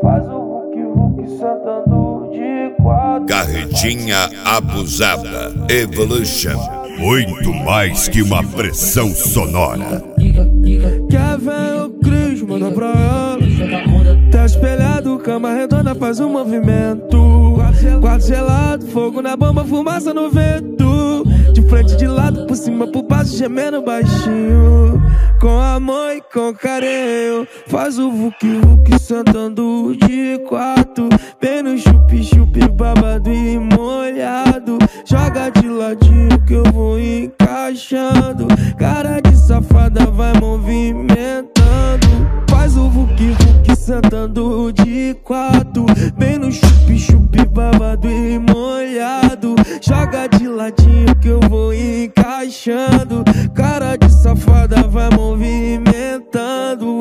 faz o vuki-vuki sentando de quatro. Carretinha abusada Evolution. Muito mais que uma pressão sonora. Quer ver o Cris, manda pra ela. Tá espelhado, cama redonda faz um movimento. Quarto gelado, fogo na bomba, fumaça no vento. De frente, de lado, por cima, por baixo, gemendo baixinho. Com amor e com carinho, faz o vuki-vuki sentando de quatro. Bem no chupi-chupi, babado e molhado. Joga de ladinho que eu vou encaixando. Cara de safada vai movimentando. Faz o vuki-vuki sentando de quatro. Bem no chupi-chupi, babado e molhado. Joga de ladinho que eu vou encaixando. Cara de safada vai movimentando.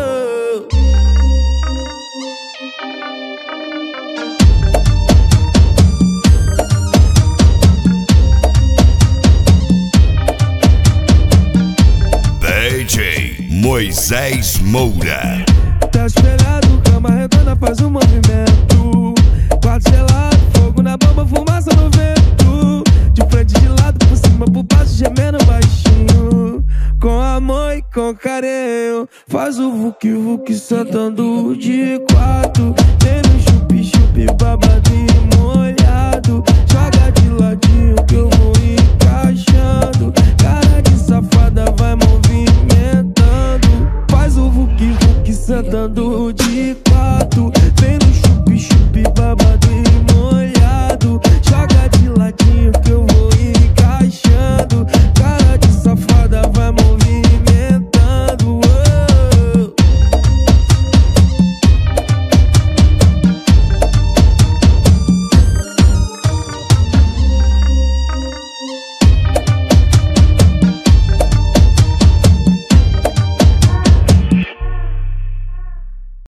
DJ Moisés Moura. Tá espelhado, cama redonda faz um movimento. Quarto gelado, fogo na bomba, fumaça no vento. De frente, de lado, por cima, por baixo, gemendo baixinho. Com amor e com carinho, faz o vuki-vuki sentando de quatro. Tem no chupi-chupi, babado e molhado. Joga de ladinho que eu vou encaixando. Cara de safada vai movimentando. Faz o vuki-vuki sentando de quatro. Vem no chupi-chupi, babado e molhado. Joga de ladinho